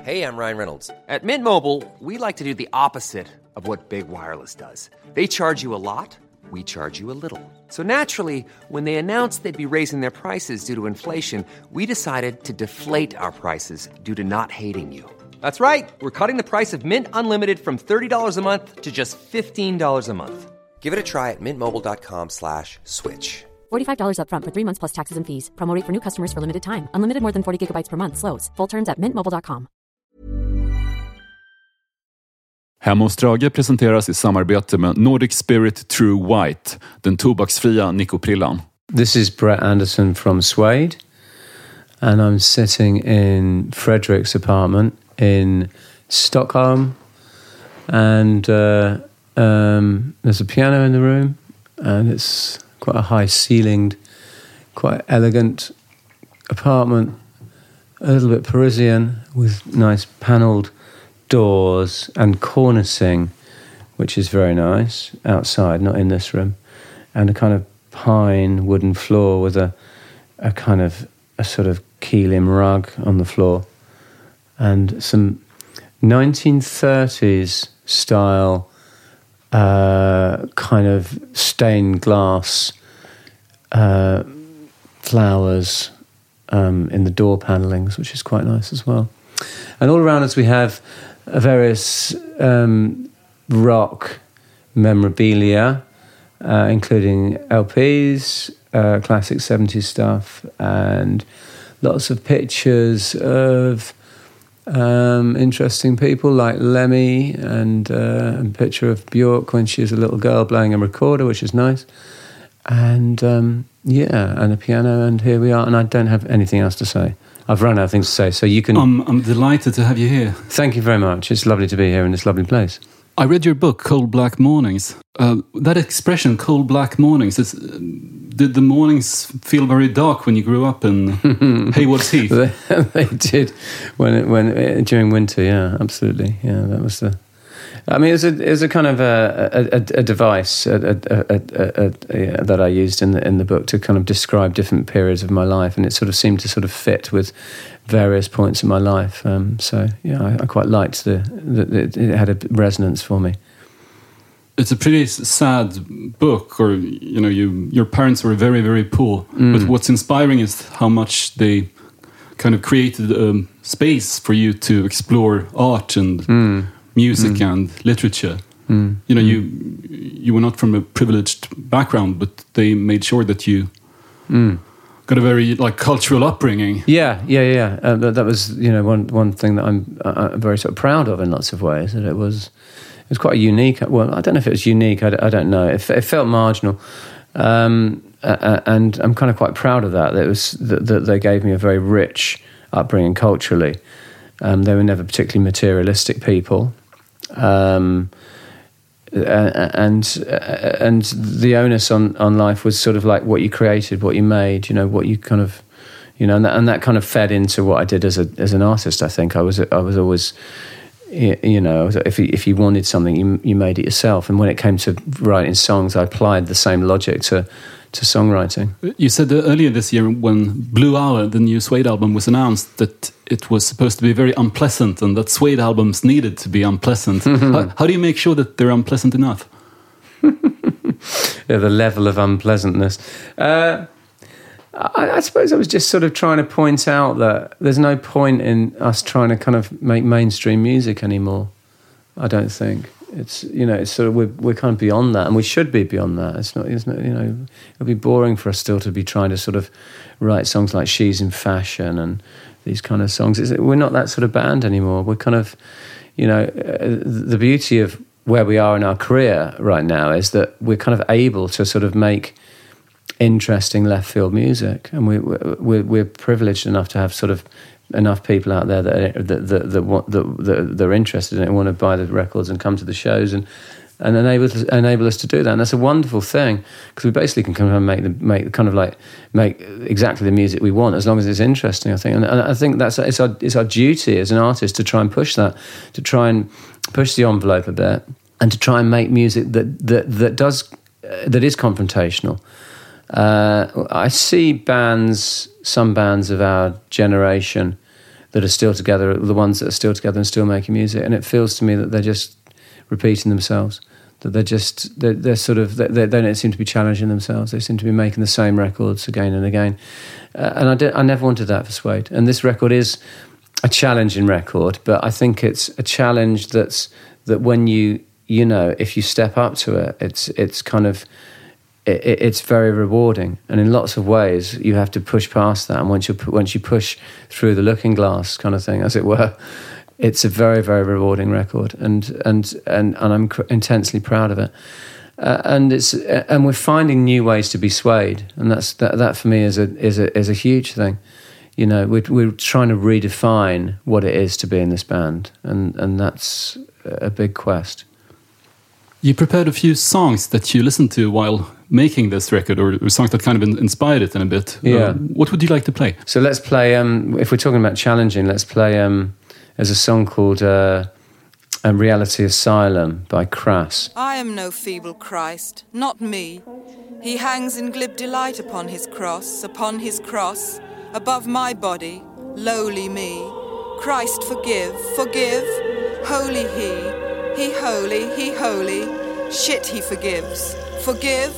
Hey, I'm Ryan Reynolds. At Mint Mobile, we like to do the opposite of what Big Wireless does. They charge you a lot, we charge you a little. So naturally, when they announced they'd be raising their prices due to inflation, we decided to deflate our prices due to not hating you. That's right. We're cutting the price of Mint Unlimited from $30 a month to just $15 a month. Give it a try at mintmobile.com/switch. $45 up front for 3 months plus taxes and fees. Promo rate for new customers for limited time. Unlimited more than 40 gigabytes per month. Slows full terms at mintmobile.com. Hemma hos Strage presenteras i samarbete med Nordic Spirit True White, den tobaksfria Nikoprillan. This is Brett Anderson from Suede, and I'm sitting in Frederick's apartment in Stockholm, and there's a piano in the room, and it's quite a high-ceilinged, quite elegant apartment, a little bit Parisian, with nice panelled doors and cornicing, which is very nice, outside, not in this room, and a kind of pine wooden floor with a sort of Keelim rug on the floor, and some 1930s style kind of stained glass flowers in the door panellings, which is quite nice as well. And all around us we have various rock memorabilia, including LPs, classic 70s stuff, and lots of pictures of interesting people like Lemmy, and a picture of Björk when she was a little girl blowing a recorder, which is nice. And and a piano, and here we are. And I don't have anything else to say. I've run out of things to say, so you can... I'm delighted to have you here. Thank you very much. It's lovely to be here in this lovely place. I read your book, Cold Black Mornings. That expression, Cold Black Mornings, did the mornings feel very dark when you grew up in Haywards Heath? They did when during winter, yeah, absolutely. Yeah, that was the... I mean, it was a kind of a device that I used in the book to kind of describe different periods of my life, and it sort of seemed to sort of fit with various points in my life. So yeah, I quite liked it had a resonance for me. It's a pretty sad book, or your parents were very, very poor. But what's inspiring is how much they kind of created a space for you to explore art and music and literature. You were not from a privileged background, but they made sure that you got a very cultural upbringing. Yeah. That was one thing that I'm very sort of proud of in lots of ways. That it was quite a unique. Well, I don't know if it was unique. I don't know. It felt marginal, and I'm kind of quite proud of that. That they gave me a very rich upbringing culturally. They were never particularly materialistic people. And the onus on life was sort of like what you created, what you made, what you kind of, and that kind of fed into what I did as an artist. I think I was always, if you wanted something, you made it yourself. And when it came to writing songs, I applied the same logic to songwriting. You said earlier this year when Blue Hour, the new Suede album, was announced, that it was supposed to be very unpleasant and that Suede albums needed to be unpleasant. How do you make sure that they're unpleasant enough? The level of unpleasantness. I suppose I was just sort of trying to point out that there's no point in us trying to kind of make mainstream music anymore. I don't think. It's it's sort of we're kind of beyond that, and we should be beyond that. It's not it'll be boring for us still to be trying to sort of write songs like She's in Fashion and these kind of songs. We're not that sort of band anymore. We're kind of the beauty of where we are in our career right now is that we're kind of able to sort of make interesting left field music, and we're privileged enough to have sort of enough people out there that are interested in it and want to buy the records and come to the shows and enable us to do that. And that's a wonderful thing, because we basically can kind of make exactly the music we want as long as it's interesting, I think. And I think it's our duty as an artist to try and push that, to try and push the envelope a bit, and to try and make music that is confrontational. I see some bands of our generation that are still together, the ones that are still together and still making music. And it feels to me that they're just repeating themselves, that they're sort of, they don't seem to be challenging themselves. They seem to be making the same records again and again. And I never wanted that for Suede. And this record is a challenging record, but I think it's a challenge that when you know, if you step up to it, it's kind of, it's very rewarding. And in lots of ways, you have to push past that. And once you push through the looking glass kind of thing, as it were, it's a very, very rewarding record. And I'm intensely proud of it. And we're finding new ways to be Suede, and that for me is a huge thing. You know, we're trying to redefine what it is to be in this band, and that's a big quest. You prepared a few songs that you listened to while making this record, or songs that kind of inspired it in a bit. Yeah. What would you like to play? So let's play, if we're talking about challenging, let's play, there's a song called Reality Asylum by Crass. I am no feeble Christ, not me. He hangs in glib delight upon his cross, above my body, lowly me. Christ forgive, holy he holy, shit he forgives. Forgive,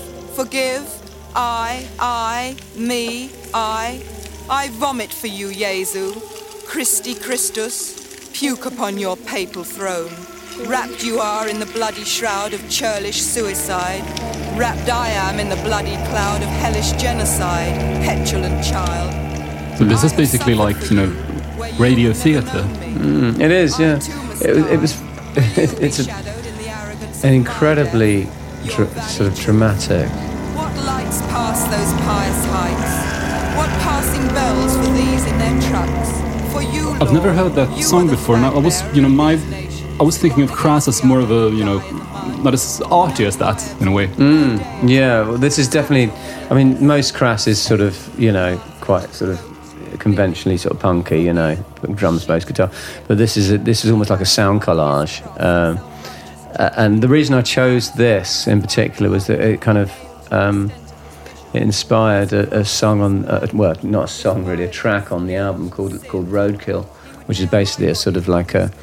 I, me, I vomit for you, Jesu, Christi Christus, puke upon your papal throne. Wrapped you are in the bloody shroud of churlish suicide. Wrapped I am in the bloody cloud of hellish genocide, petulant child. So this is basically like, you know, radio theatre. It is, yeah. It's an incredibly sort of dramatic. What lights pass those pious heights? What passing bells for these in their trucks? For you, Lord, I've never heard that song before. Now I was thinking of Crass as more of a, you know, not as arty as that in a way. Yeah, well, this is definitely. I mean, most Crass is sort of, you know, quite sort of conventionally sort of punky, you know, drums, bass, guitar. But this is almost like a sound collage. And the reason I chose this in particular was that it kind of it inspired a song on, well, not a song really, a track on the album called Roadkill, which is basically a sort of like a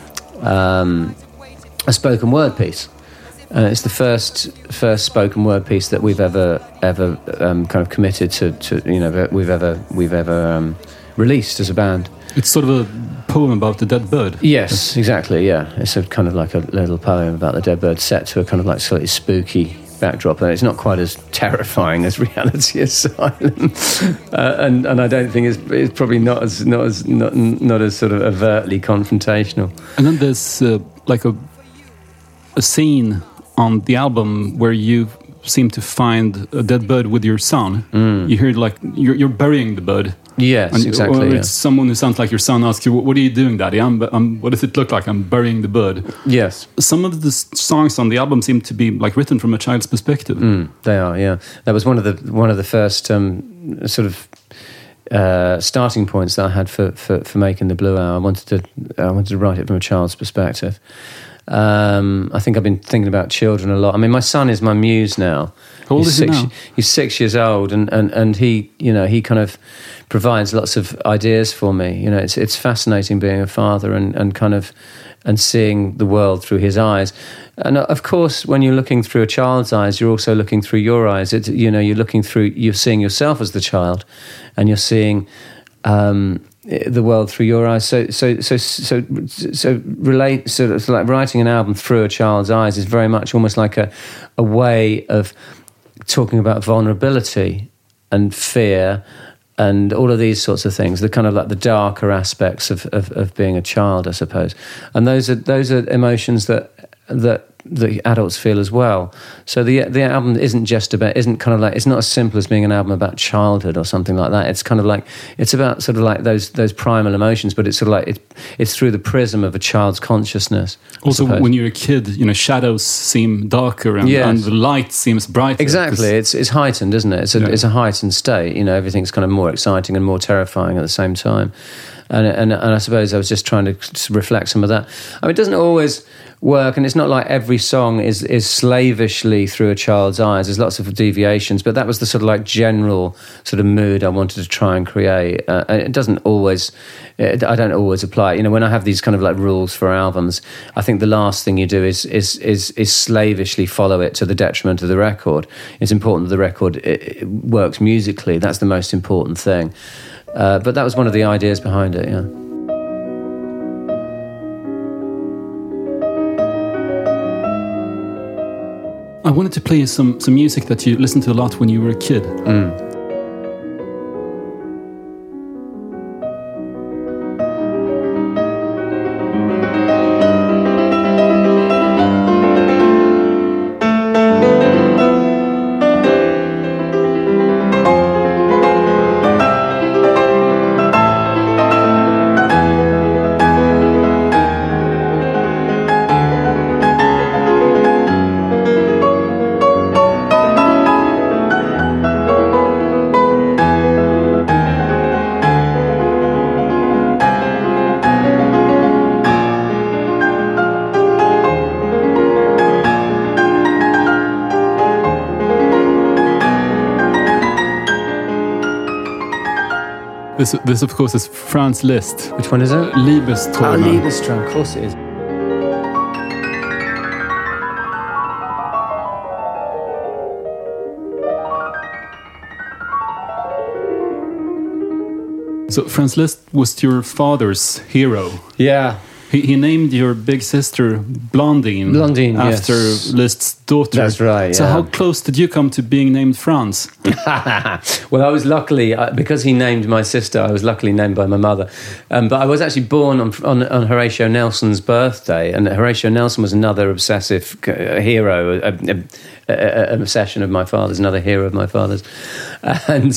spoken word piece. It's the first spoken word piece that we've ever kind of committed to you know, we've ever released as a band. It's sort of a poem about the dead bird. Yes, exactly. Yeah, it's a kind of like a little poem about the dead bird set to a kind of like slightly spooky backdrop, and it's not quite as terrifying as Reality Asylum, and I don't think it's probably not as sort of overtly confrontational. And then there's like a scene on the album where you seem to find a dead bird with your son. You hear like you're burying the bird. Yes, and, exactly. Or it's someone who sounds like your son asks you, "What are you doing, Daddy?" What does it look like? I'm burying the bird. Yes. Some of the songs on the album seem to be like written from a child's perspective. They are, yeah. That was one of the first sort of starting points that I had for making the Blue Hour. I wanted to write it from a child's perspective. I think I've been thinking about children a lot. I mean, my son is my muse now. How old is he now? He's 6 years old, and he, you know, he kind of provides lots of ideas for me. You know, it's fascinating being a father and kind of and seeing the world through his eyes. And of course, when you're looking through a child's eyes, you're also looking through your eyes. You know, you're seeing yourself as the child, and you're seeing the world through your eyes. So like writing an album through a child's eyes is very much almost like a way of talking about vulnerability and fear and all of these sorts of things, the kind of like the darker aspects of being a child, I suppose. And those are emotions that adults feel as well. So the album isn't kind of like, it's not as simple as being an album about childhood or something like that. It's kind of like, it's about sort of like those primal emotions, but it's sort of like it's through the prism of a child's consciousness. Also, when you're a kid, you know, shadows seem darker and the light seems brighter. Exactly, it's heightened, isn't it? It's a heightened state. You know, everything's kind of more exciting and more terrifying at the same time. And I suppose I was just trying to reflect some of that. I mean, it doesn't always work, and it's not like every song is slavishly through a child's eyes. There's lots of deviations, but that was the sort of like general sort of mood I wanted to try and create. It doesn't always, I don't always apply. You know, when I have these kind of like rules for albums, I think the last thing you do is slavishly follow it to the detriment of the record. It's important that the record it works musically. That's the most important thing. But that was one of the ideas behind it, yeah. I wanted to play you some music that you listened to a lot when you were a kid. This of course is Franz Liszt. Which one is it? Liebesträume. Liebesträume, of course it is. So Franz Liszt was your father's hero. Yeah. He named your big sister Blondine after yes. Liszt's daughter. That's right, So yeah. how close did you come to being named Franz? Well, I was luckily, because he named my sister, I was luckily named by my mother. But I was actually born on Horatio Nelson's birthday, and Horatio Nelson was another obsessive hero, an obsession of my father's, another hero of my father's. And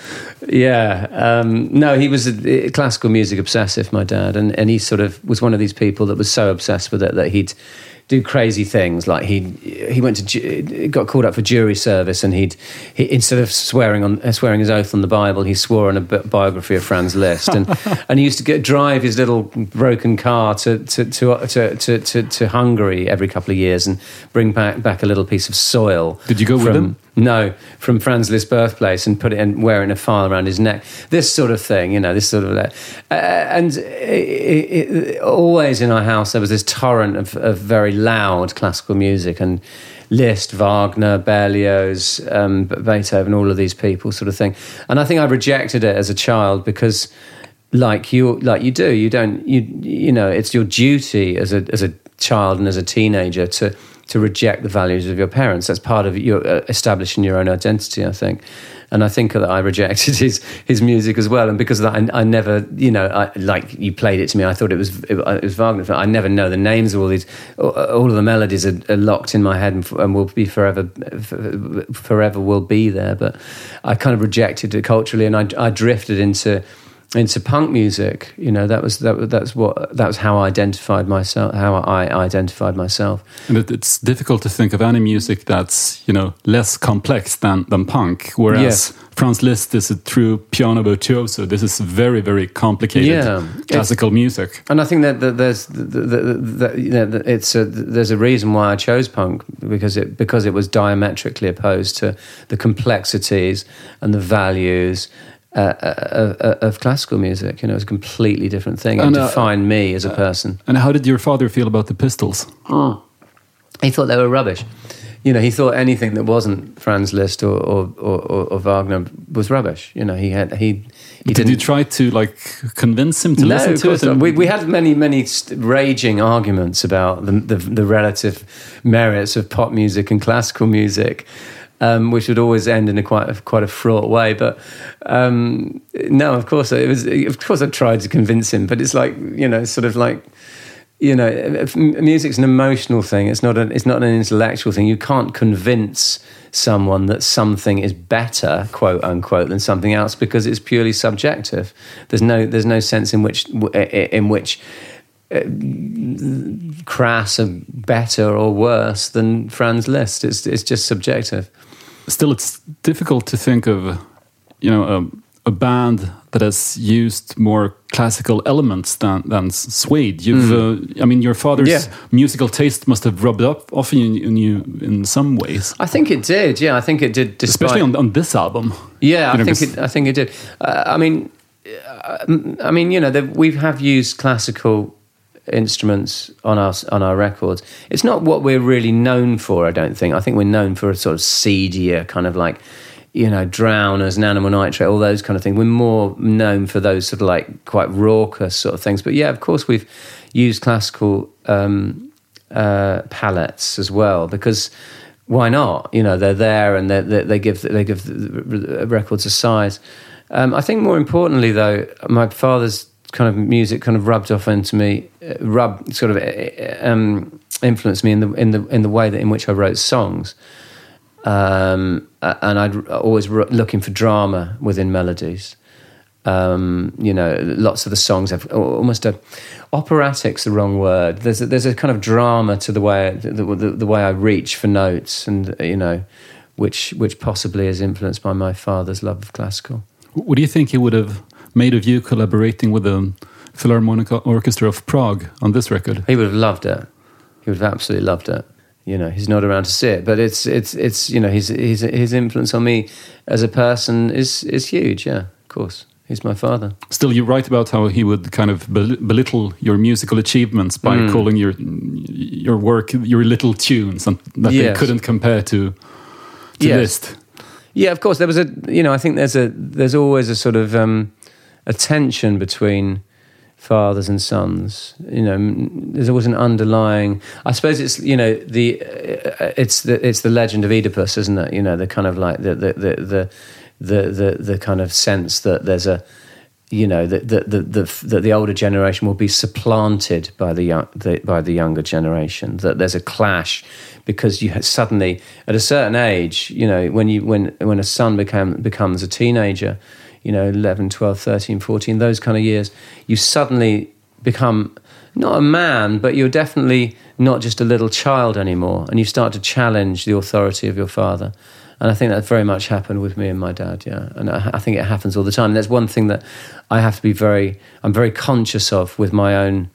no, he was a classical music obsessive, my dad, and he sort of was one of these people that was so obsessed with it that he'd do crazy things, like he got called up for jury service, and he instead of swearing his oath on the Bible, he swore on a biography of Franz Liszt, and he used to drive his little broken car to Hungary every couple of years and bring back a little piece of soil. Did you go with him? No, from Franz Liszt's birthplace, and put it and wear it in a file around his neck. This sort of thing, you know, this sort of always in our house there was this torrent of very loud classical music, and Liszt, Wagner, Berlioz, Beethoven, all of these people, sort of thing. And I think I rejected it as a child because, it's your duty as a child and as a teenager to reject the values of your parents. That's part of your establishing your own identity, I think. And I think that I rejected his music as well. And because of that, I never, you played it to me, I thought it was Wagner. I never know the names of all these. All of the melodies are locked in my head and will be forever will be there. But I kind of rejected it culturally, and I drifted into punk music. You know, that was how I identified myself. And it's difficult to think of any music that's, less complex than punk. Whereas Franz Liszt is a true piano virtuoso. This is very, very complicated classical music. And I think that there's a reason why I chose punk, because it was diametrically opposed to the complexities and the values of classical music. You know, it's a completely different thing. It defined me as a person. And how did your father feel about the Pistols? He thought they were rubbish. You know, he thought anything that wasn't Franz Liszt or Wagner was rubbish. You know, Did you try to convince him to listen to it? We had many raging arguments about the relative merits of pop music and classical music. Which would always end in quite a fraught way, but no, of course it was. Of course, I tried to convince him, but it's music's an emotional thing. It's not an intellectual thing. You can't convince someone that something is better, quote unquote, than something else, because it's purely subjective. There's no sense in which Crass are better or worse than Franz Liszt. It's just subjective. Still, it's difficult to think of, a band that has used more classical elements than Suede. You've, I mean, your father's musical taste must have rubbed off in you in some ways. I think it did. Yeah, I think it did. Especially on this album. Yeah, I think it did. I mean, you know, we have used classical instruments on our records. It's not what we're really known for, I don't think. I think we're known for a sort of seedier kind of like, you know, Drowners and Animal Nitrate, all those kind of things. We're more known for those sort of like quite raucous sort of things. But yeah, of course we've used classical palettes as well, because why not? You know, they're there and they give the records a size. I think more importantly though, my father's kind of music kind of rubbed off into me, influenced me in the way that in which I wrote songs. And I'd always looking for drama within melodies. You know, lots of the songs have almost operatic's the wrong word. There's a kind of drama to the way I reach for notes, and you know, which possibly is influenced by my father's love of classical. What do you think he would have made of you collaborating with the Philharmonic Orchestra of Prague on this record? He would have loved it. He would have absolutely loved it. You know, he's not around to see it, but it's you know, his influence on me as a person is huge. Yeah, of course, he's my father. Still, you write about how he would kind of belittle your musical achievements by calling your work your little tunes, and that they couldn't compare to this. Yeah, of course. There was I think there's always a sort of a tension between fathers and sons. You know, there's always an underlying. I suppose it's, you know, it's the legend of Oedipus, isn't it? You know, the kind of like the kind of sense that there's a, you know, that the older generation will be supplanted by the younger generation. That there's a clash. Because you suddenly, at a certain age, you know, when a son becomes a teenager, you know, 11, 12, 13, 14, those kind of years, you suddenly become not a man, but you're definitely not just a little child anymore, and you start to challenge the authority of your father. And I think that very much happened with me and my dad, yeah. And I think it happens all the time. And that's one thing that I have to be I'm very conscious of with my own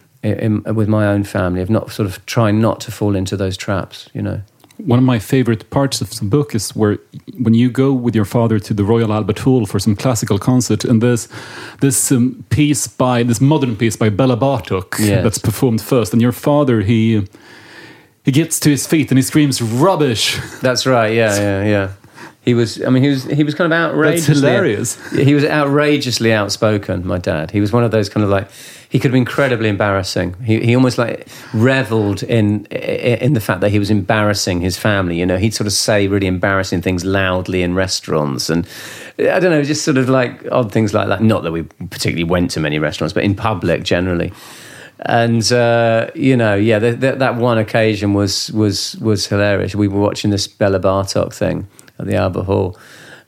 family, of not sort of trying not to fall into those traps, you know. One of my favorite parts of the book is when you go with your father to the Royal Albert Hall for some classical concert, and there's this modern piece by Bela Bartok that's performed first, and your father he gets to his feet and he screams "rubbish." That's right. Yeah. He was kind of outrageously. That's hilarious. He was outrageously outspoken, my dad. He was one of those kind of like, he could be incredibly embarrassing. He almost like reveled in the fact that he was embarrassing his family. You know, he'd sort of say really embarrassing things loudly in restaurants, and I don't know, just sort of like odd things like that. Not that we particularly went to many restaurants, but in public generally. And you know, yeah, that one occasion was hilarious. We were watching this Bela Bartok thing at the Albert Hall,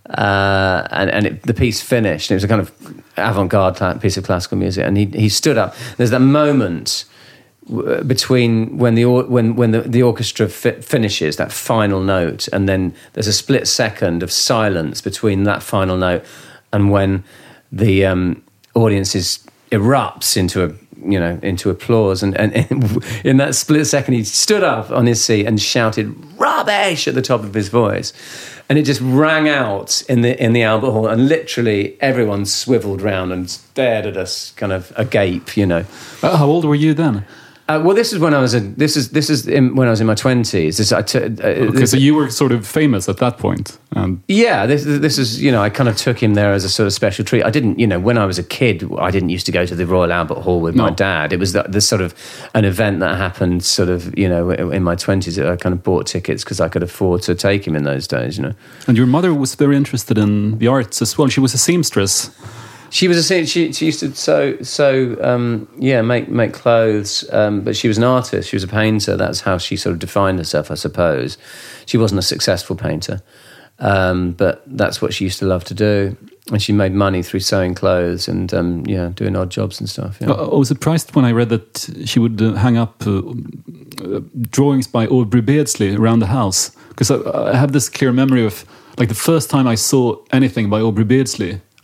and the piece finished. It was a kind of avant-garde piece of classical music, and he stood up. There's that moment between when the orchestra finishes that final note, and then there's a split second of silence between that final note and when the audience erupts into applause, and in that split second he stood up on his seat and shouted "rubbish" at the top of his voice, and it just rang out in the Albert Hall, and literally everyone swiveled round and stared at us kind of agape, you know. How old were you then? Well, this is when I was when I was in my 20s. Okay, so you were sort of famous at that point. Yeah, this is, you know, I kind of took him there as a sort of special treat. I didn't, you know, when I was a kid, I didn't used to go to the Royal Albert Hall with my dad. It was this sort of an event that happened sort of, you know, in my 20s. I kind of bought tickets because I could afford to take him in those days, you know. And your mother was very interested in the arts as well. She was a seamstress. She was she used to sew make clothes, but she was an artist. She was a painter. That's how she sort of defined herself, I suppose. She wasn't a successful painter, but that's what she used to love to do. And she made money through sewing clothes and doing odd jobs and stuff. Yeah. I was surprised when I read that she would hang up drawings by Aubrey Beardsley around the house, because I have this clear memory of like the first time I saw anything by Aubrey Beardsley.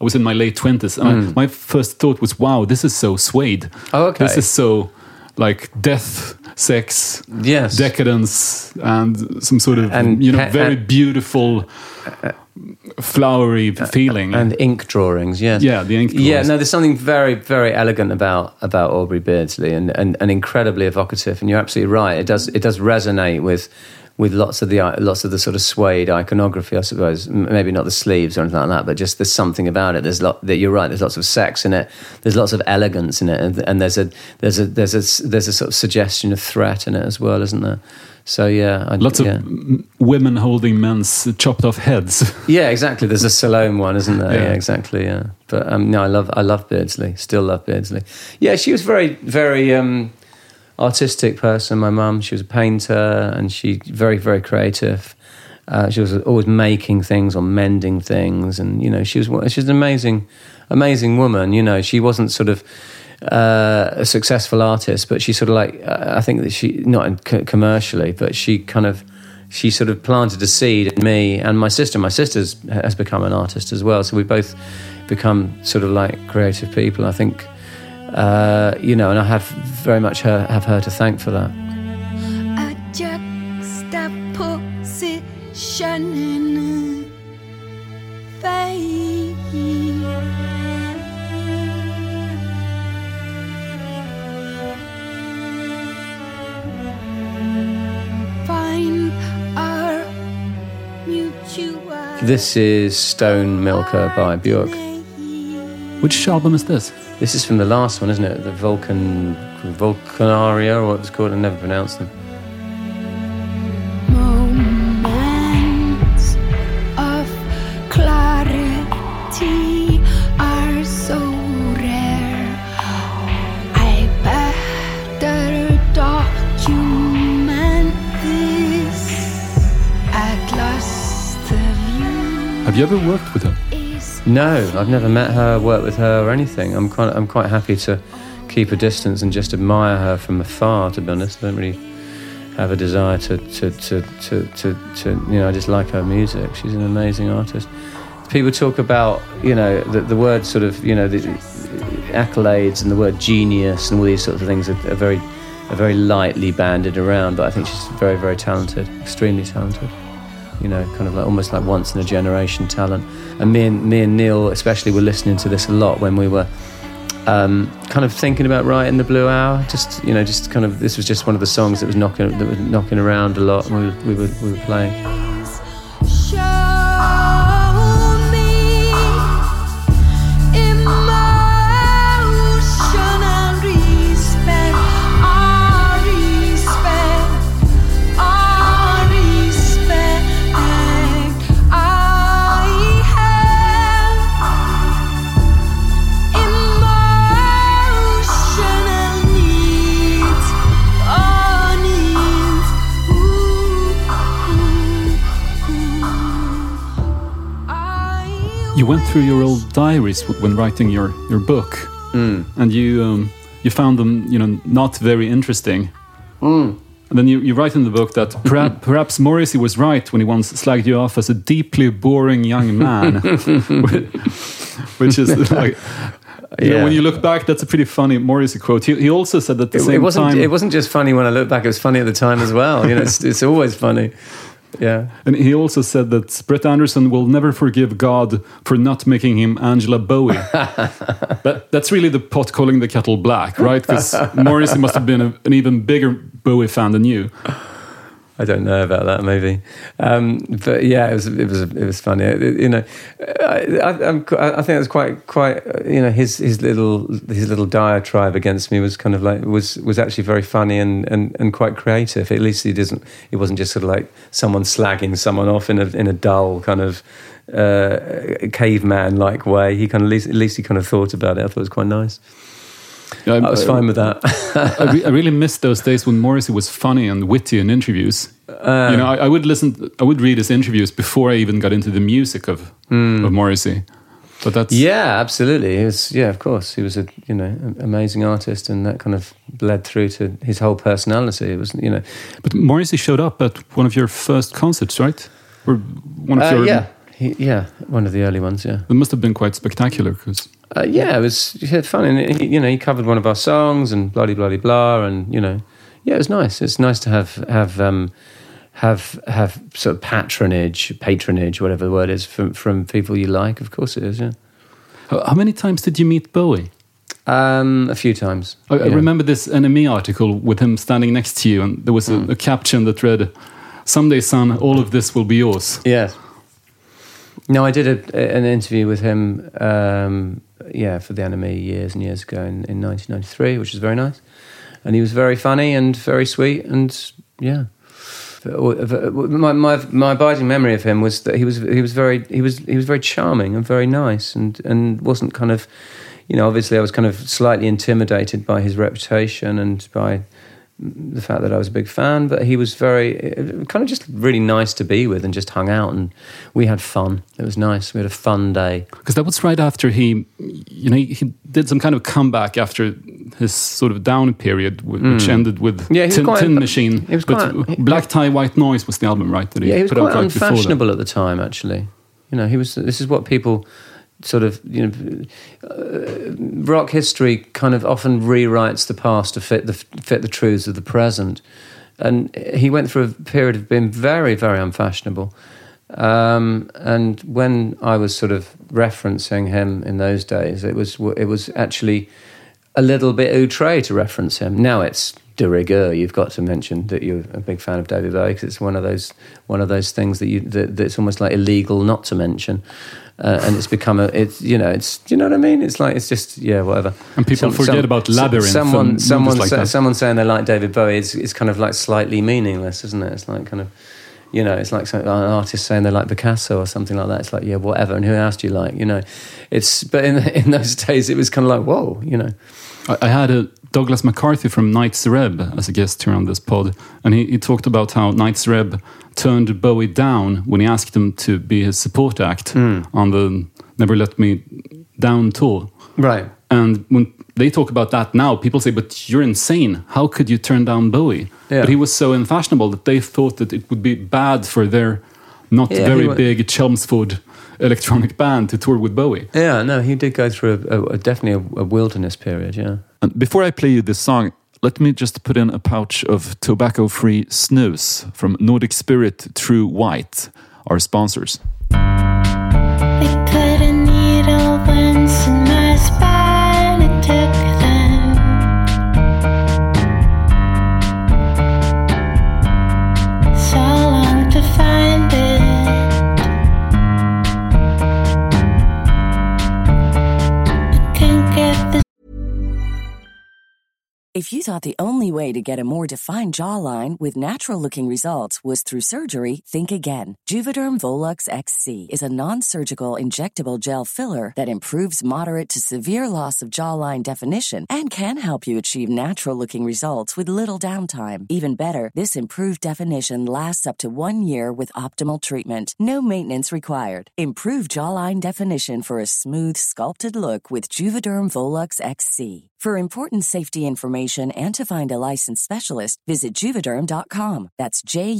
I was in my late 20s, and my first thought was, wow, this is so Suede. Oh, okay. This is so like death, sex, Yes. decadence, and some sort of very beautiful, flowery feeling. And ink drawings, yes. Yeah, the ink drawings. Yeah, no, there's something very, very elegant about Aubrey Beardsley and incredibly evocative. And you're absolutely right. It does resonate with lots of the sort of Suede iconography, I suppose. Maybe not the sleeves or anything like that, but just there's something about it. You're right. There's lots of sex in it. There's lots of elegance in it, and there's a sort of suggestion of threat in it as well, isn't there? So yeah, lots of women holding men's chopped off heads. Yeah, exactly. There's a Salome one, isn't there? Yeah. Yeah, exactly. Yeah, but no, I love Beardsley. Still love Beardsley. Yeah, she was very, very artistic person. My mum, she was a painter, and she very, very creative. She was always making things or mending things, and she was an amazing woman. She wasn't sort of a successful artist, but she sort of I think that she, not commercially, but she sort of planted a seed in me and my sister. My sister has become an artist as well, so we both become sort of like creative people, I think. And I have very much have her to thank for that. A juxtaposition in faith. Find our mutual. This is Stone Milker by Björk. Which album is this? This is from the last one, isn't it? The Vulcanaria, or what it's called. I never pronounced them. Moments of clarity are so rare. I better document this. At last the view. Have you ever worked with her? No, I've never met her, worked with her, or anything. I'm quite happy to keep a distance and just admire her from afar. To be honest, I don't really have a desire to I just like her music. She's an amazing artist. People talk about the word sort of the accolades and the word genius and all these sorts of things are very lightly banded around. But I think she's very, very talented, extremely talented. Kind of like almost like once in a generation talent. And me and Neil especially were listening to this a lot when we were kind of thinking about writing The Blue Hour. Just kind of, this was just one of the songs that was knocking around a lot, and we were playing. You went through your old diaries when writing your book, and you found them not very interesting. And then you write in the book that perhaps Morrissey was right when he once slagged you off as a deeply boring young man, which is like. When you look back, that's a pretty funny Morrissey quote. He also said that it wasn't just funny when I look back; it was funny at the time as well. It's always funny. Yeah. And he also said that Brett Anderson will never forgive God for not making him Angela Bowie. That's really the pot calling the kettle black, right? Because Morrissey must have been an even bigger Bowie fan than you. I don't know about that, maybe, but yeah, it was funny. I think it was quite. His little diatribe against me was kind of like was actually very funny and quite creative. At least it wasn't just sort of like someone slagging someone off in a dull kind of caveman like way. He kind of at least he kind of thought about it. I thought it was quite nice. I was fine with that. I really missed those days when Morrissey was funny and witty in interviews. I would read his interviews before I even got into the music of Morrissey. But that's absolutely. He was, of course, he was an amazing artist, and that kind of led through to his whole personality. It was, But Morrissey showed up at one of your first concerts, right? Or one of your one of the early ones. Yeah, it must have been quite spectacular because. It was fun, and he covered one of our songs and blah blah blah blah, and it was nice. It's nice to have sort of patronage, whatever the word is, from people you like. Of course, it is. Yeah. How many times did you meet Bowie? A few times. I remember this NME article with him standing next to you, and there was a caption that read, "Someday, son, all of this will be yours." Yes. No, I did an interview with him, for the NME years and years ago in 1993, which was very nice. And he was very funny and very sweet, and yeah. My abiding memory of him was that he was very charming and very nice, and wasn't kind of, obviously I was kind of slightly intimidated by his reputation and by the fact that I was a big fan, but he was very kind of just really nice to be with, and just hung out, and we had fun. It was nice. We had a fun day. Because that was right after he did some kind of comeback after his sort of down period, which ended with Tin Machine. Black Tie, White Noise was the album, right? That he was quite unfashionable at the time, actually. This is what people sort of, rock history kind of often rewrites the past to fit the truths of the present, and he went through a period of being very, very unfashionable. And when I was sort of referencing him in those days, it was actually a little bit outre to reference him. Now it's de rigueur. You've got to mention that you're a big fan of David Bowie, because it's one of those things that it's almost like illegal not to mention. And it's become do you know what I mean? It's like, it's just, whatever. And people forget about Labyrinth. Someone saying they like David Bowie is kind of like slightly meaningless, isn't it? It's like kind of, it's like an artist saying they like Picasso or something like that. It's like, whatever. And who else do you like? But in those days it was kind of like, whoa, I had a Douglas McCarthy from Night's Reb as a guest here on this pod, and he talked about how Night's Reb turned Bowie down when he asked him to be his support act on the Never Let Me Down tour. Right. And when they talk about that now, people say, but you're insane. How could you turn down Bowie? Yeah. But he was so unfashionable that they thought that it would be bad for their not very big Chelmsford electronic band to tour with Bowie. Yeah, no, he did go through definitely a wilderness period, yeah. And before I play you this song, let me just put in a pouch of tobacco-free snus from Nordic Spirit True White, our sponsors. They put a needle once in my spine and took them. So long to find it. I can't get the. If you thought the only way to get a more defined jawline with natural-looking results was through surgery, think again. Juvederm Volux XC is a non-surgical injectable gel filler that improves moderate to severe loss of jawline definition and can help you achieve natural-looking results with little downtime. Even better, this improved definition lasts up to 1 year with optimal treatment. No maintenance required. Improve jawline definition for a smooth, sculpted look with Juvederm Volux XC. For important safety information and to find a licensed specialist, visit Juvederm.com. That's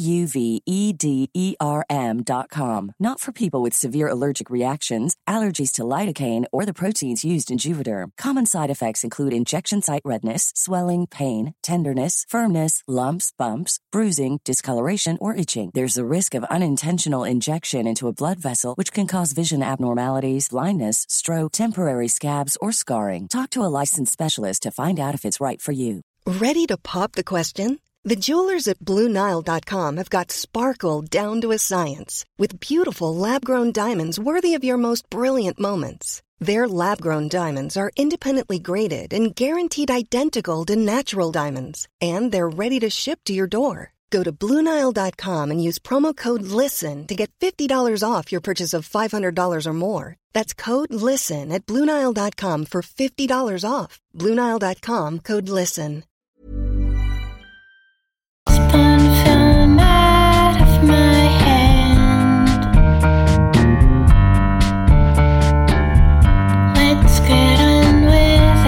JUVEDERM.com. Not for people with severe allergic reactions, allergies to lidocaine, or the proteins used in Juvederm. Common side effects include injection site redness, swelling, pain, tenderness, firmness, lumps, bumps, bruising, discoloration, or itching. There's a risk of unintentional injection into a blood vessel, which can cause vision abnormalities, blindness, stroke, temporary scabs, or scarring. Talk to a licensed specialist to find out if it's right for you. Ready to pop the question? The jewelers at BlueNile.com have got sparkle down to a science with beautiful lab-grown diamonds worthy of your most brilliant moments. Their lab-grown diamonds are independently graded and guaranteed identical to natural diamonds, and they're ready to ship to your door. Go to BlueNile.com and use promo code LISTEN to get $50 off your purchase of $500 or more. That's code LISTEN at BlueNile.com for $50 off. BlueNile.com, code LISTEN. Spun film out of my hand. Let's get on with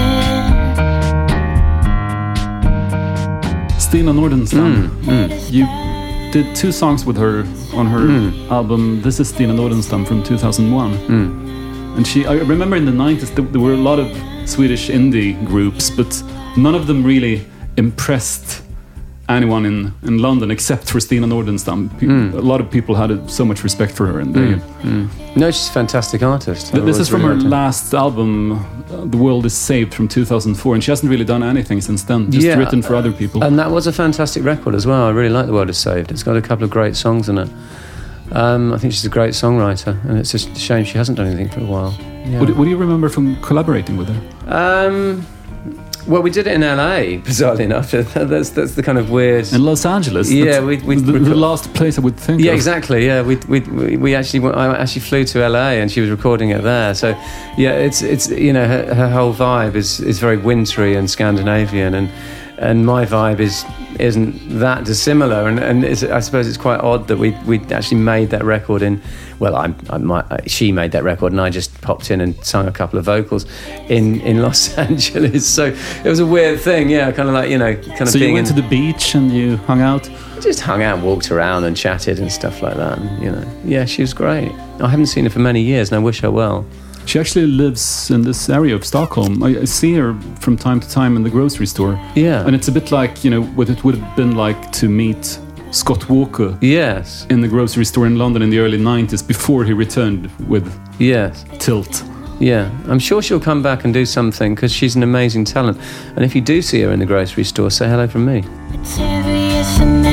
it. Stina Nordenstam, you did 2 songs with her on her album This is Stina Nordenstam from 2001. And I remember in the 90s there were a lot of Swedish indie groups, but none of them really impressed anyone in London except for Stina Nordenstam. A lot of people had so much respect for her. And No, she's a fantastic artist. This is from her last album, The World is Saved, from 2004, and she hasn't really done anything since then, just written for other people. And that was a fantastic record as well. I really like The World is Saved. It's got a couple of great songs in it. I think she's a great songwriter, and it's just a shame she hasn't done anything for a while. Yeah. What do you remember from collaborating with her? Well, we did it in LA, bizarrely enough. That's the kind of weird. In Los Angeles. Yeah, the last place I would think. Yeah, of. exactly. Yeah, I actually flew to LA and she was recording it there. So, yeah, it's her whole vibe is very wintry and Scandinavian, and my vibe isn't that dissimilar. And I suppose it's quite odd that we actually made that record in. Well, she made that record, and I just popped in and sung a couple of vocals in Los Angeles. So it was a weird thing, yeah, kind of like So you went to the beach and you hung out? Just hung out, walked around, and chatted and stuff like that. And, yeah, she was great. I haven't seen her for many years, and I wish her well. She actually lives in this area of Stockholm. I see her from time to time in the grocery store. Yeah, and it's a bit like what it would have been like to meet Scott Walker. Yes. In the grocery store in London in the early 90s before he returned with Tilt. Yeah, I'm sure she'll come back and do something because she's an amazing talent. And if you do see her in the grocery store, say hello from me. Serious and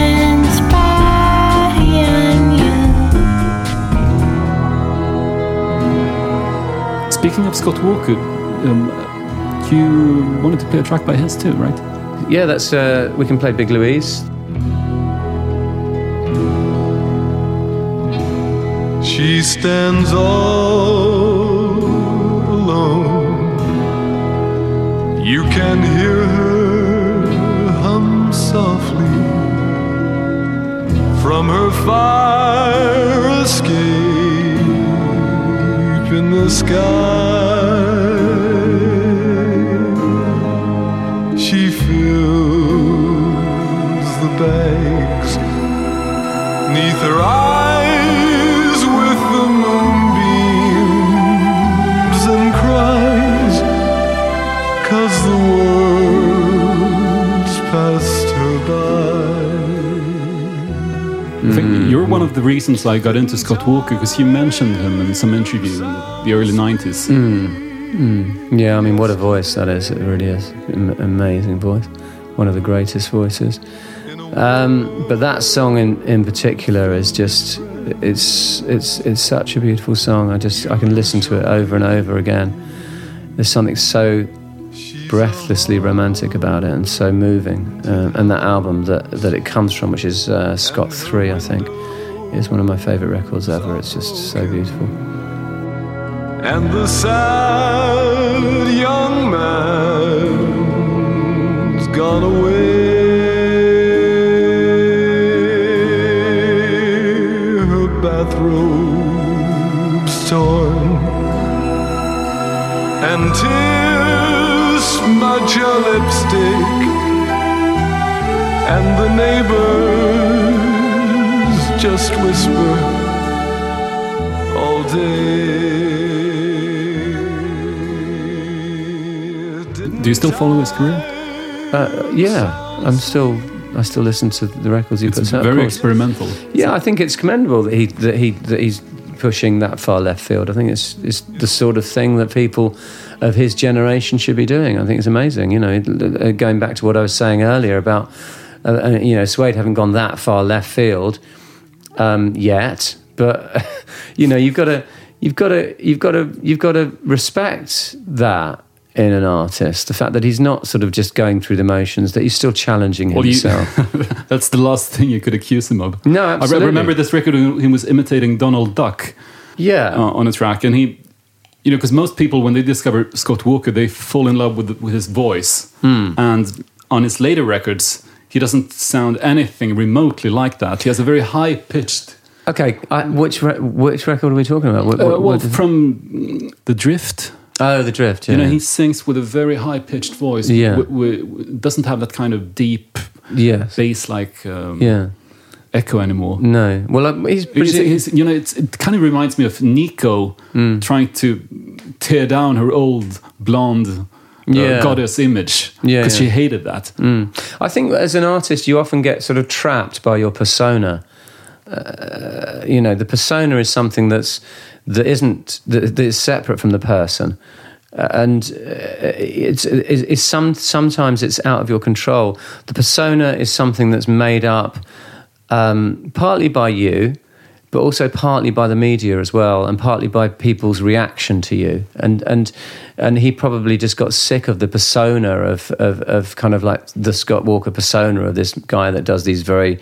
inspiring you. Speaking of Scott Walker, you wanted to play a track by his too, right? Yeah, that's we can play Big Louise. She stands all alone. You can hear her hum softly from her fire escape in the sky. She fills the bags 'neath her eyes with the moonbeams and cries, 'cause the world's passed her by. I think you're one of the reasons I got into Scott Walker, because you mentioned him in some interview in the early 90s. Yeah, I mean, what a voice that is. It really is. Amazing voice. One of the greatest voices. But that song in particular is just, it's such a beautiful song. I can listen to it over and over again. There's something so breathlessly romantic about it and so moving. And that album that it comes from, which is Scott 3, I think, is one of my favourite records ever. It's just so beautiful. And the sad young man's gone away. Her bathrobe's torn, and tears smudge her lipstick, and the neighbors just whisper all day. Do you still follow his career? Yeah, I still listen to the records he puts out. It's very experimental. Yeah, I think it's commendable that he's pushing that far left field. I think it's the sort of thing that people of his generation should be doing. I think it's amazing. Going back to what I was saying earlier about Suede haven't gone that far left field yet, but you've got to respect that in an artist, the fact that he's not sort of just going through the motions, that he's still challenging himself. That's the last thing you could accuse him of. No, absolutely. I remember this record when he was imitating Donald Duck on a track, and he, because most people, when they discover Scott Walker, they fall in love with his voice. And on his later records, he doesn't sound anything remotely like that. He has a very high-pitched... Okay, which record are we talking about? From The Drift... Oh, The Drift, yeah. He sings with a very high-pitched voice. Yeah. Doesn't have that kind of deep bass like... echo anymore. No. Well, he's it kind of reminds me of Nico trying to tear down her old blonde goddess image because she hated that. I think as an artist, you often get sort of trapped by your persona. The persona is something that is separate from the person. And sometimes it's out of your control. The persona is something that's made up partly by you, but also partly by the media as well, and partly by people's reaction to you. And he probably just got sick of the persona of kind of like the Scott Walker persona of this guy that does these very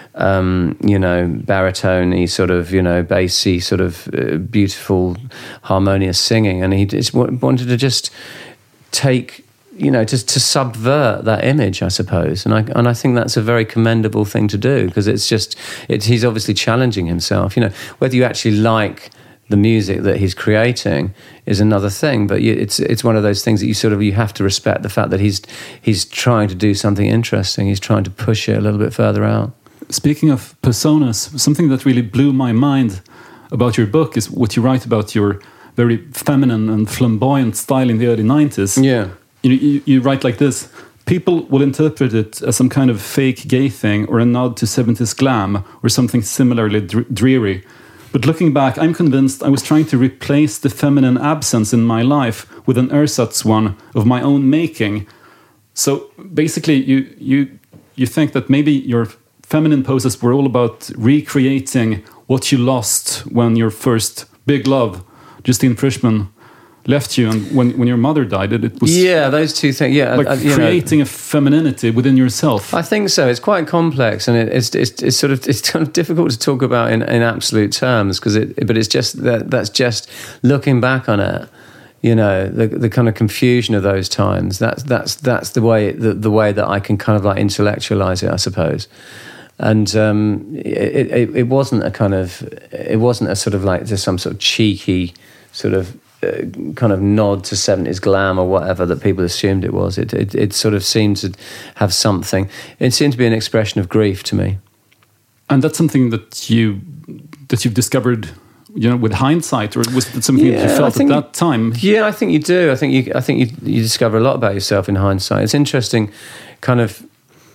baritone-y sort of, bassy sort of beautiful, harmonious singing, and he just wanted to just take, just to subvert that image, I suppose, and I think that's a very commendable thing to do, because he's obviously challenging himself. Whether you actually like the music that he's creating is another thing, but it's one of those things that you have to respect the fact that he's trying to do something interesting. He's trying to push it a little bit further out. Speaking of personas, something that really blew my mind about your book is what you write about your very feminine and flamboyant style in the early 90s. Yeah. You write like this: people will interpret it as some kind of fake gay thing or a nod to 70s glam or something similarly dreary. But looking back, I'm convinced I was trying to replace the feminine absence in my life with an ersatz one of my own making. So basically, you think that maybe your feminine poses were all about recreating what you lost when your first big love, Justine Frischmann, left you, and when your mother died. It was those two things. Yeah, like creating a femininity within yourself. I think so. It's quite complex, and it's kind of difficult to talk about in absolute terms, but it's just that's just looking back on it. The kind of confusion of those times. That's the way that I can kind of like intellectualize it, I suppose. And it wasn't a sort of like just some sort of cheeky sort of kind of nod to 70s glam or whatever that people assumed it was. It sort of seemed to have something. It seemed to be an expression of grief to me. And that's something that you've discovered, with hindsight, or was it something that you felt at that time? Yeah, I think you do. I think you discover a lot about yourself in hindsight. It's interesting, kind of.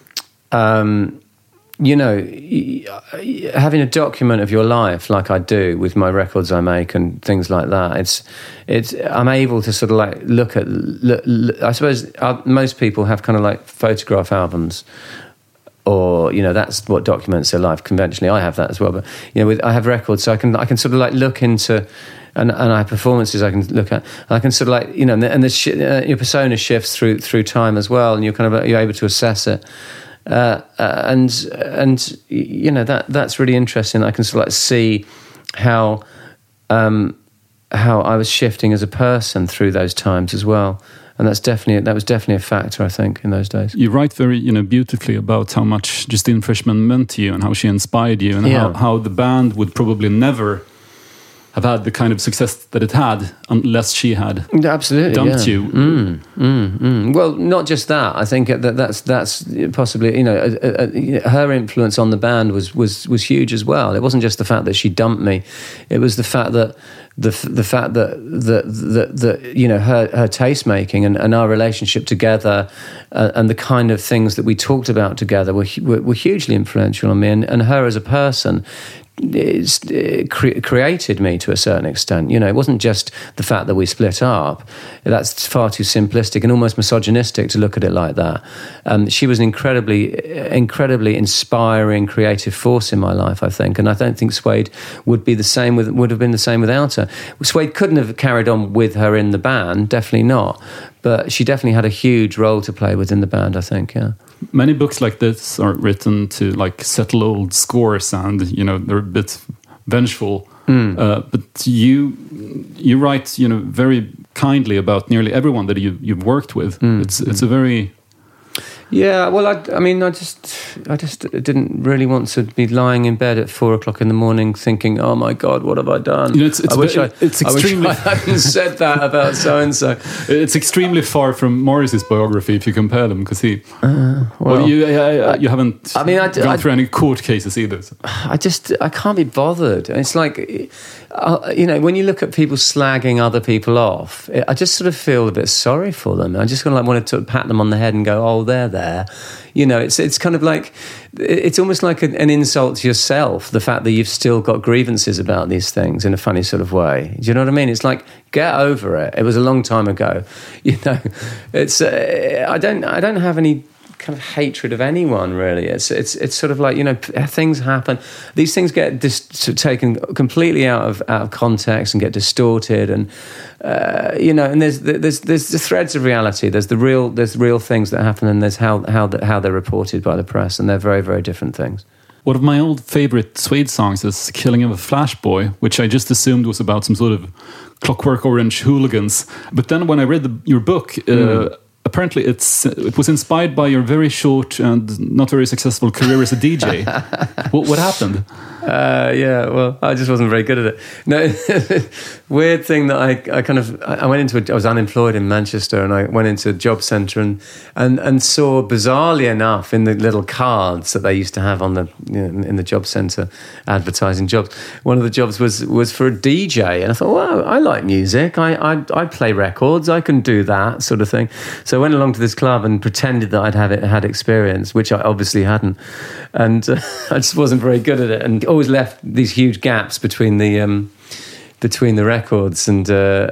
Having a document of your life like I do with my records I make and things like that, I'm able to sort of like look at. I suppose most people have kind of like photograph albums, or that's what documents their life conventionally. I have that as well, but I have records, so I can sort of like look into. And I have performances I can look at. And I can sort of like and your persona shifts through time as well, and you're able to assess it. That's really interesting. I can sort of like see how I was shifting as a person through those times as well, and that was definitely a factor, I think, in those days. You write very beautifully about how much Justine Frischmann meant to you and how she inspired you, and how the band would probably never have had the kind of success that it had unless she had dumped you. Well, not just that. I think that's possibly her influence on the band was huge as well. It wasn't just the fact that she dumped me; it was the fact that her taste making and our relationship together and the kind of things that we talked about together were hugely influential on me, and her as a person. It created me to a certain extent. It wasn't just the fact that we split up. That's far too simplistic and almost misogynistic to look at it like that. She was an incredibly inspiring, creative force in my life, I think, and I don't think Suede would have been the same without her. Suede couldn't have carried on with her in the band, definitely not. But she definitely had a huge role to play within the band, I think. Yeah. Many books like this are written to like settle old scores, and they're a bit vengeful. But you write very kindly about nearly everyone that you've worked with. It's a very Yeah, well, I mean, I just didn't really want to be lying in bed at 4 o'clock in the morning thinking, "Oh my God, what have I done?" You know, it's extremely. I hadn't said that about so and so. It's extremely far from Morrissey's biography if you compare them, because he. You haven't. I mean, gone through any court cases either. So. I can't be bothered. It's like, you know, when you look at people slagging other people off, I just sort of feel a bit sorry for them. I just kind of like want to pat them on the head and go, "Oh, they're there." You know, it's kind of like, it's almost like an insult to yourself, the fact that you've still got grievances about these things in a funny sort of way. Do you know what I mean? It's like, get over it. It was a long time ago. You know, it's I don't have any kind of hatred of anyone, really. It's sort of like, you know, things happen. These things get taken completely out of context and get distorted, and you know, and there's the threads of reality. There's real things that happen, and there's how they're reported by the press, and they're very, very different things. One of my old favourite Suede songs is "Killing of a Flash Boy," which I just assumed was about some sort of Clockwork Orange hooligans. But then when I read your book, apparently it was inspired by your very short and not very successful career as a DJ. What happened? Yeah, well, I just wasn't very good at it. No, weird thing that I was unemployed in Manchester, and I went into a job centre and saw, bizarrely enough, in the little cards that they used to have on in the job centre advertising jobs, one of the jobs was for a DJ, and I thought, wow, I like music, I play records, I can do that sort of thing. So I went along to this club and pretended that I'd had experience, which I obviously hadn't, and I just wasn't very good at it, and always left these huge gaps between the records, and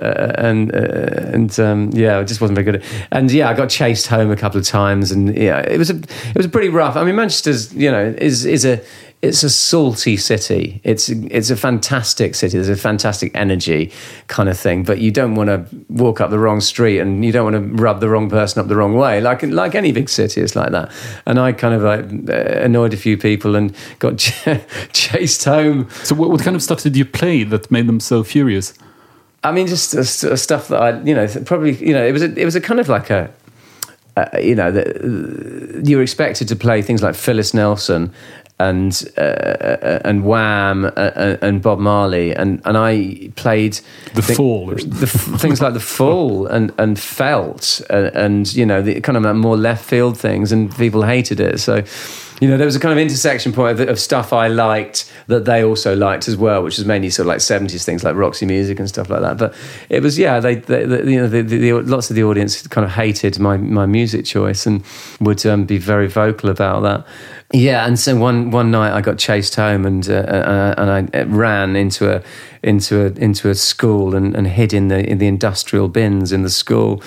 yeah, I just wasn't very good at it. And yeah, I got chased home a couple of times, and yeah, it was a pretty rough. I mean, Manchester's, you know, it's a salty city. It's a fantastic city. There's a fantastic energy kind of thing, but you don't want to walk up the wrong street, and you don't want to rub the wrong person up the wrong way. Like any big city, it's like that. And I kind of like annoyed a few people and got chased home. So what kind of stuff did you play that made them so furious? I mean, just stuff that I, you know, probably, you know, it was a kind of like a, you know, you were expected to play things like Phyllis Nelson and Wham and Bob Marley, and I played Fall, things like The Fall and Felt, and you know, the kind of more left field things, and people hated it. So, you know, there was a kind of intersection point of stuff I liked that they also liked as well, which was mainly sort of like 70s things like Roxy Music and stuff like that. But it was, yeah, lots of the audience kind of hated my music choice and would be very vocal about that. Yeah, and so one night I got chased home, and I ran into a school and hid in the industrial bins in the school.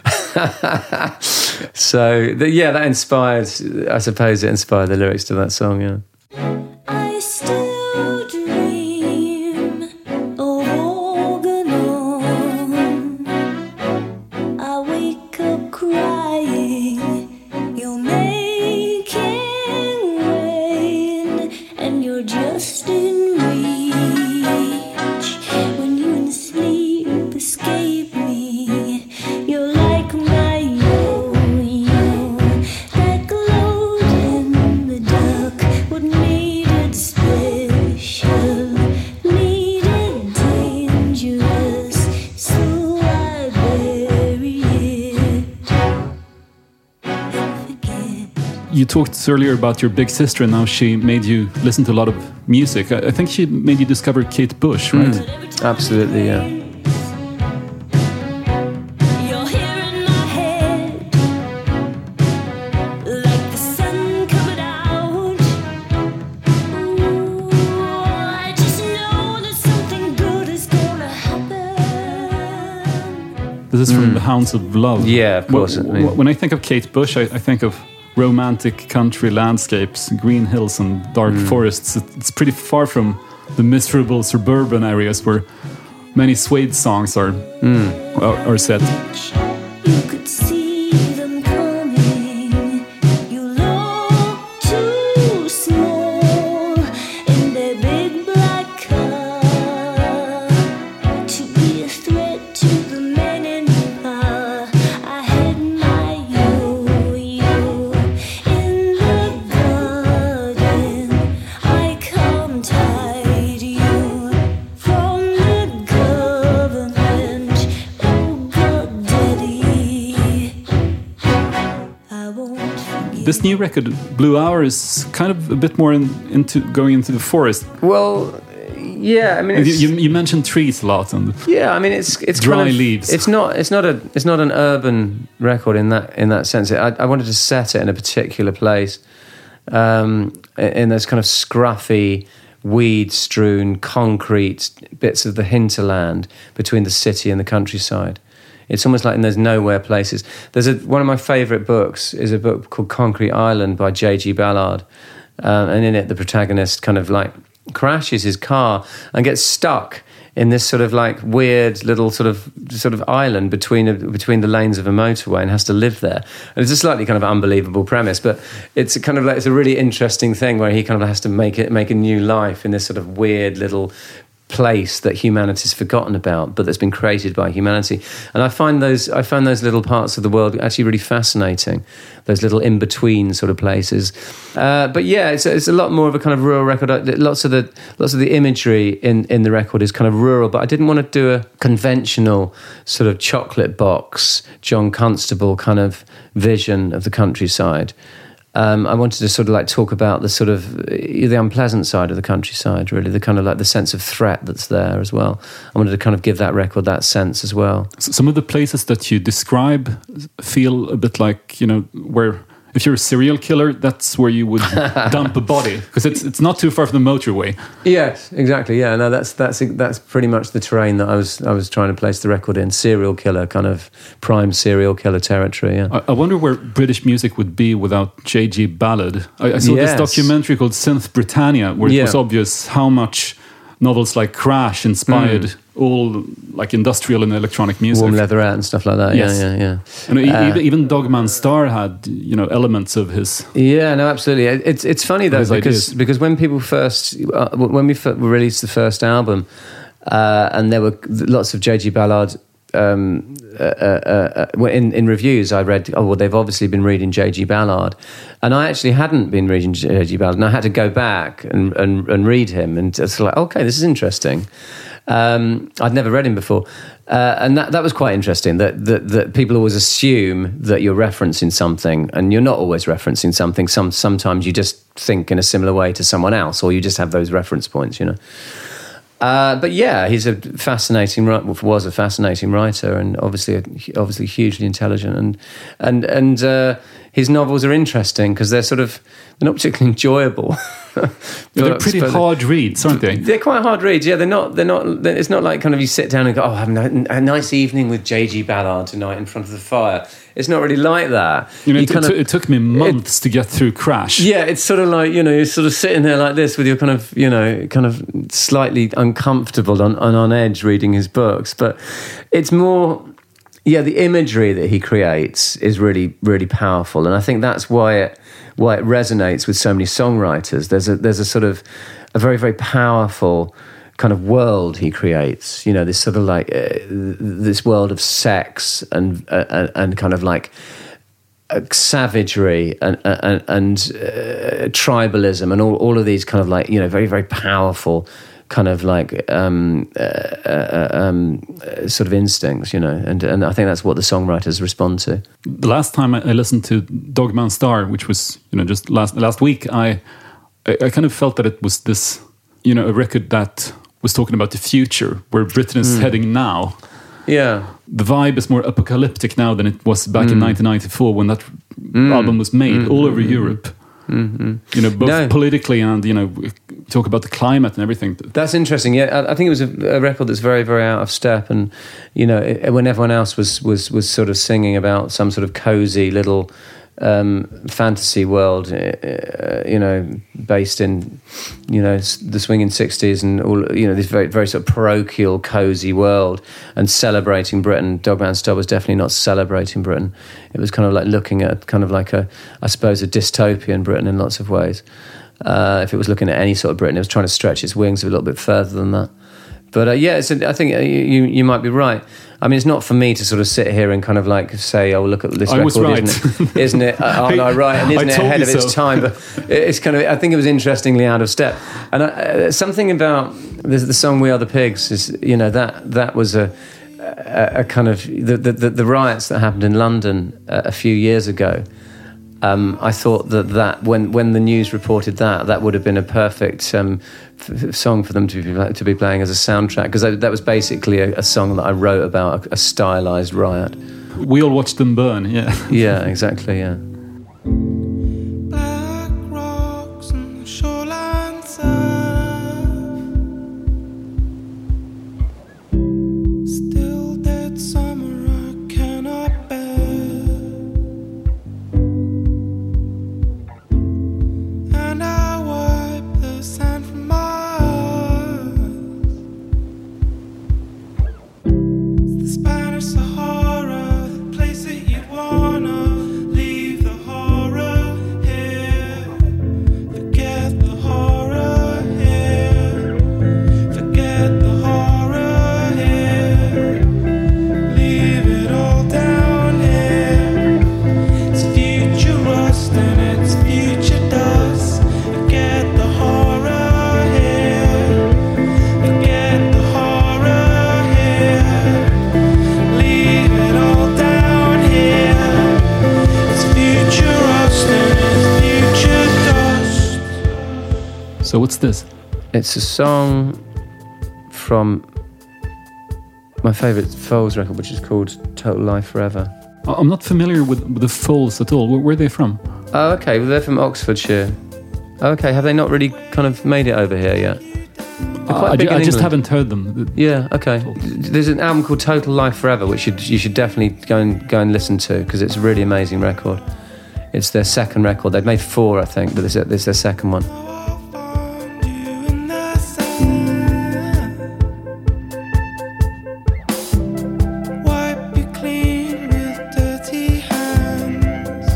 So that inspired. I suppose it inspired the lyrics to that song. Yeah. I still dream of Organon. I wake up crying. You're making rain, and you're just in reach. When you in sleep escape me, you're like my yo-yo that glowed in the dark. What made it special? Made it dangerous, so I bury it and forget. You talked earlier about your big sister, and how she made you listen to a lot of music. I think she made you discover Kate Bush, right? Absolutely, yeah. You're here in my head, like the sun coming out. Ooh, I just know that something good is gonna happen. This is from The Hounds of Love. Yeah, of course. When I think of Kate Bush, I think of romantic country landscapes, green hills and dark forests. It's pretty far from the miserable suburban areas where many Suede songs are set. You could see them coming. You look too small in their big black car to be a threat to the men in power. I had my yo-yo this new record, Blue Hour, is kind of a bit more into going into the forest. Well, yeah, I mean, you mentioned trees a lot, and yeah, I mean, it's dry kind of, leaves. It's not an urban record in that sense. I wanted to set it in a particular place, in those kind of scruffy, weed-strewn, concrete bits of the hinterland between the city and the countryside. It's almost like in those nowhere places. There's one of my favourite books is a book called Concrete Island by J.G. Ballard, and in it the protagonist kind of like crashes his car and gets stuck in this sort of like weird little sort of island between the lanes of a motorway and has to live there. And it's a slightly kind of unbelievable premise, but it's kind of like it's a really interesting thing where he kind of has to make a new life in this sort of weird little place that humanity's forgotten about, but that's been created by humanity. And I found those little parts of the world actually really fascinating, those little in-between sort of places. But yeah, it's a lot more of a kind of rural record. Lots of the imagery in the record is kind of rural, but I didn't want to do a conventional sort of chocolate box, John Constable kind of vision of the countryside. I wanted to sort of like talk about the sort of the unpleasant side of the countryside, really, the kind of like the sense of threat that's there as well. I wanted to kind of give that record that sense as well. Some of the places that you describe feel a bit like, you know, where if you're a serial killer, that's where you would dump a body, because it's not too far from the motorway. Yes, exactly. Yeah, no, that's pretty much the terrain that I was trying to place the record in. Serial killer, kind of prime serial killer territory. Yeah. I wonder where British music would be without J.G. Ballard. I saw this documentary called Synth Britannia, where it was obvious how much novels like Crash inspired all like industrial and electronic music. Warm Leatherette and stuff like that. Yes. Yeah. And even Dogman Star had, you know, elements of his. Yeah, no, absolutely. It's funny though because when people when we released the first album, and there were lots of J.G. Ballard. In reviews I read, they've obviously been reading J.G. Ballard, and I actually hadn't been reading J.G. Ballard, and I had to go back and read him, and it's like, okay, this is interesting. I'd never read him before, and that was quite interesting. That people always assume that you're referencing something, and you're not always referencing something. Sometimes you just think in a similar way to someone else, or you just have those reference points, you know. But yeah, was a fascinating writer, and obviously hugely intelligent, and his novels are interesting because they're not particularly enjoyable. They're pretty hard reads, aren't they? They're quite hard reads. Yeah, they're not. It's not like kind of you sit down and go, "Oh, I'm a nice evening with J.G. Ballard tonight in front of the fire." It's not really like that. You know, it took me months to get through Crash. Yeah, it's sort of like, you know, you're sort of sitting there like this with your kind of slightly uncomfortable on edge reading his books. But it's more, the imagery that he creates is really, really powerful, and I think that's why it resonates with so many songwriters. There's a sort of a very, very powerful kind of world he creates, you know, this sort of like this world of sex and kind of like savagery and tribalism and all of these kind of like, you know, very, very powerful kind of like sort of instincts, you know, and I think that's what the songwriters respond to. The last time I listened to Dogman Star, which was, you know, just last week, I kind of felt that it was this, you know, a record that was talking about the future, where Britain is heading now. Yeah. The vibe is more apocalyptic now than it was back in 1994 when that album was made all over Europe. You know, both politically and, you know, talk about the climate and everything. That's interesting. Yeah, I think it was a record that's very, very out of step. And, you know, when everyone else was sort of singing about some sort of cozy little fantasy world, you know, based in, you know, the swinging 60s and all, you know, this very, very sort of parochial, cozy world, and celebrating Britain. Dogman Star was definitely not celebrating Britain. It was kind of like looking at kind of like I suppose, a dystopian Britain in lots of ways. If it was looking at any sort of Britain, it was trying to stretch its wings a little bit further than that. But I think you might be right. I mean, it's not for me to sort of sit here and kind of like say, "Oh, look at this record, was right. isn't it? Aren't I right? And isn't it ahead of its time?" But it's kind of, I think it was interestingly out of step. And something about the song "We Are the Pigs" is, you know, that was a kind of the riots that happened in London a few years ago. I thought that when the news reported that would have been a perfect song for them to be playing as a soundtrack, because that was basically a song that I wrote about a stylized riot. We all watched them burn, yeah. Yeah, exactly, yeah. Black rocks and the shoreline surf. Still dead summer I cannot bear. And I wipe the sand from my eyes. It's the Spanish Sahara, the place that you'd wanna leave the horror here. Forget the horror here. Forget the horror here. Leave it all down here. It's future rust and it's future dust. Forget the horror here. Forget the horror here. Leave it all down here. It's future rust and it's future dust. So what's this? It's a song from my favourite Foals record, which is called Total Life Forever. I'm not familiar with the Foals at all. Where are they from? Oh, okay. Well, they're from Oxfordshire. Oh, okay. Have they not really kind of made it over here yet? They're quite big in I just England. haven't heard them. Yeah. Okay. There's an album called Total Life Forever, which you should definitely go and listen to, because it's a really amazing record. It's their second record. They've made 4, I think, but this is their second one. I'll find you in the sand. Wipe you clean with dirty hands.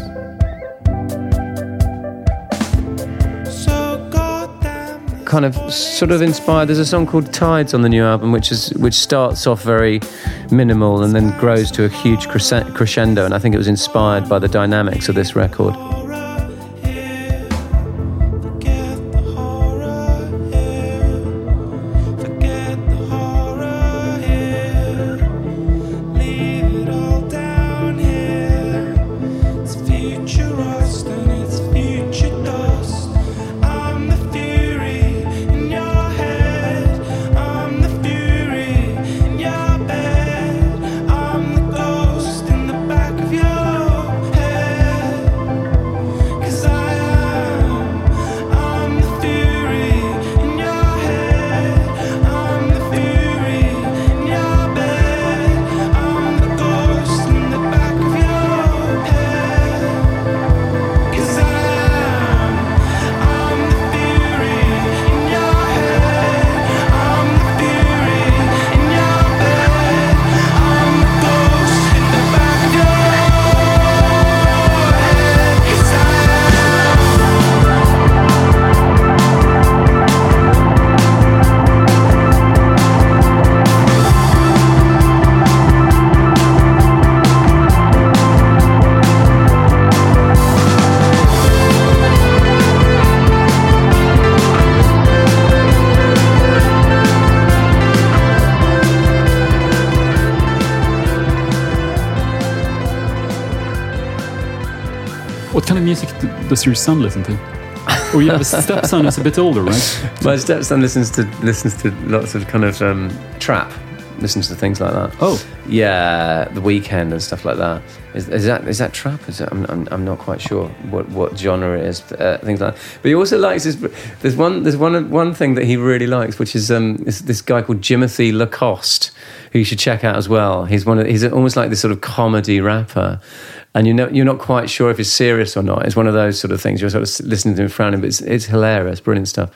So goddamn. Kind of sort of inspired. There's a song called Tides on the new album, which starts off very minimal and then grows to a huge crescendo, and I think it was inspired by the dynamics of this record. Forget the horror here. Forget the horror here. Leave it all down here. It's future rust and it's future dust. I'm the fury in your head. I'm the fury in your bed. I'm the ghost in the back of your head. 'Cause I'm the fury in your head. I'm the fury in your bed. I'm the ghost in the back of your head. 'Cause I'm the fury in your head. I'm the fury in your bed. I'm the ghost in the back of your head. 'Cause What kind of music does your son listen to? Or you have a stepson who's a bit older, right? My stepson listens to lots of kind of trap. Listens to things like that. Oh, Yeah, The Weeknd and stuff like that. Is that trap? I'm not quite sure what genre it is. Things like that. But he also likes this. There's one thing that he really likes, which is this guy called Jimothy Lacoste, who you should check out as well. He's almost like this sort of comedy rapper, and you're not quite sure if he's serious or not. It's one of those sort of things. You're sort of listening to him frowning, but it's hilarious, brilliant stuff.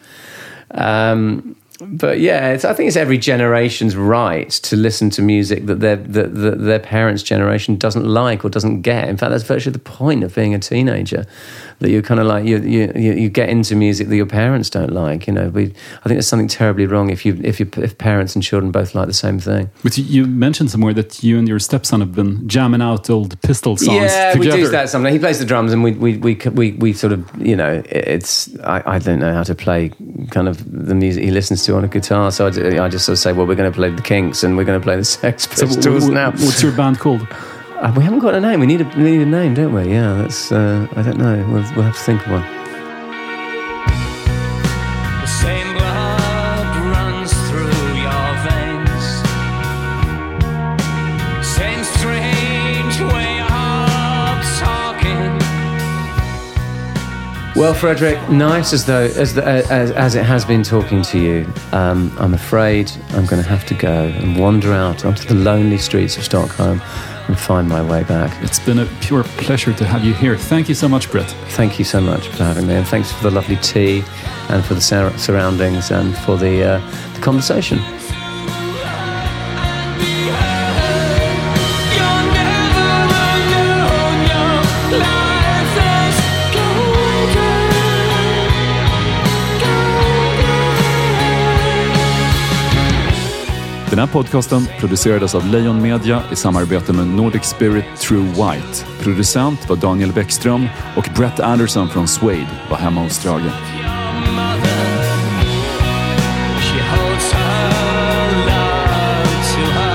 But yeah, I think it's every generation's right to listen to music that their parents' generation doesn't like or doesn't get. In fact, that's virtually the point of being a teenager, that you're kind of like you get into music that your parents don't like. You know, I think there's something terribly wrong if parents and children both like the same thing. but you mentioned somewhere that you and your stepson have been jamming out old Pistol songs Yeah, together. we do that sometimes. He plays the drums, and we sort of, you know, it's I don't know how to play kind of the music he listens to on a guitar, so I just sort of say, well, we're going to play the Kinks and we're going to play the Sex Pistols now. What's your band called? We haven't got a name. We need a name, don't we? Yeah, that's. I don't know. We'll have to think of one. The same blood runs through your veins. Same strange way of talking. Well, Frederick, nice as it has been talking to you. I'm afraid I'm going to have to go and wander out onto the lonely streets of Stockholm and find my way back. It's been a pure pleasure to have you here. Thank you so much, Brett. Thank you so much for having me, and thanks for the lovely tea and for the surroundings and for the conversation. Den här podcasten producerades av Lejon Media i samarbete med Nordic Spirit True White. Producent var Daniel Bäckström och Brett Anderson från Suede var hemma hos Strage. She holds her love to her.